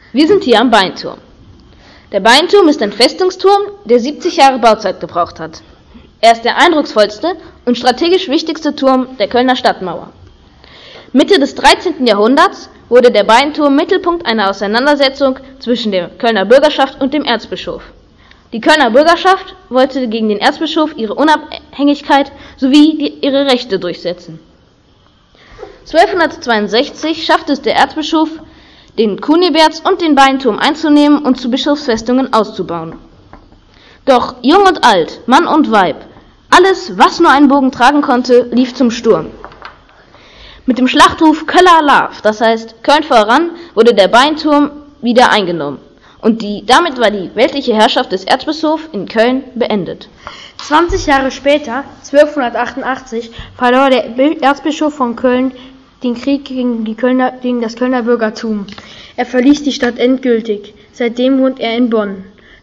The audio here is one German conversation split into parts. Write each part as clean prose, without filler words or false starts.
Wir sind hier am Bainturm. Der Bainturm ist ein Festungsturm, der 70 Jahre Bauzeit gebraucht hat. Er ist der eindrucksvollste und strategisch wichtigste Turm der Kölner Stadtmauer. Mitte des 13. Jahrhunderts wurde der Bainturm Mittelpunkt einer Auseinandersetzung zwischen der Kölner Bürgerschaft und dem Erzbischof. Die Kölner Bürgerschaft wollte gegen den Erzbischof ihre Unabhängigkeit sowie ihre Rechte durchsetzen. 1262 schaffte es der Erzbischof, den Kuniberts und den Bainturm einzunehmen und zu Bischofsfestungen auszubauen. Doch jung und alt, Mann und Weib, alles, was nur einen Bogen tragen konnte, lief zum Sturm. Mit dem Schlachtruf Köller Lav, das heißt Köln voran, wurde der Bainturm wieder eingenommen und damit war die weltliche Herrschaft des Erzbischofs in Köln beendet. 20 Jahre später, 1288, verlor der Erzbischof von Köln den Krieg gegen das Kölner Bürgertum. Er verließ die Stadt endgültig. Seitdem wohnt er in Bonn.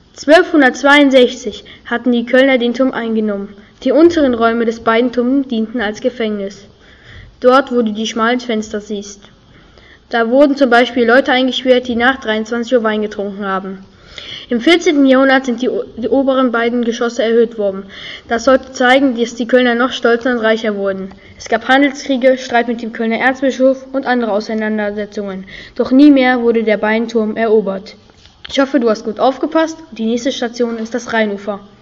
1262 hatten die Kölner den Turm eingenommen. Die unteren Räume des Bainturms dienten als Gefängnis. Dort, wo du die schmalen Fenster siehst. Da wurden zum Beispiel Leute eingesperrt, die nach 23 Uhr Wein getrunken haben. Im 14. Jahrhundert sind die oberen beiden Geschosse erhöht worden. Das sollte zeigen, dass die Kölner noch stolzer und reicher wurden. Es gab Handelskriege, Streit mit dem Kölner Erzbischof und andere Auseinandersetzungen. Doch nie mehr wurde der Bainturm erobert. Ich hoffe, du hast gut aufgepasst. Die nächste Station ist das Rheinufer.